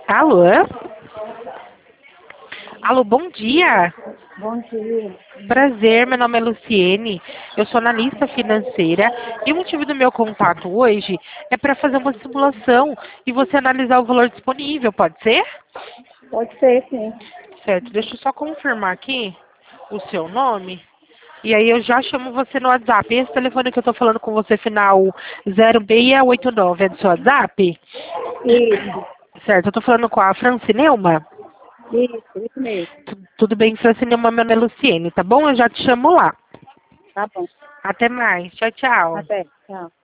Alô? Alô, bom dia. Bom dia. Prazer, meu nome é Luciene, eu sou analista financeira e o motivo do meu contato hoje é para fazer uma simulação e você analisar o valor disponível, pode ser? Pode ser, sim. Certo, deixa eu só confirmar aqui o seu nome e aí eu já chamo você no WhatsApp. Esse telefone que eu estou falando com você, final 0689, é do seu WhatsApp? Isso, Certo, eu estou falando com a Francineuma. isso mesmo. Tudo bem, Francineuma, meu nome é Luciene, tá bom? Eu já te chamo lá. Tá bom. Até mais. Tchau, tchau. Até. Tchau.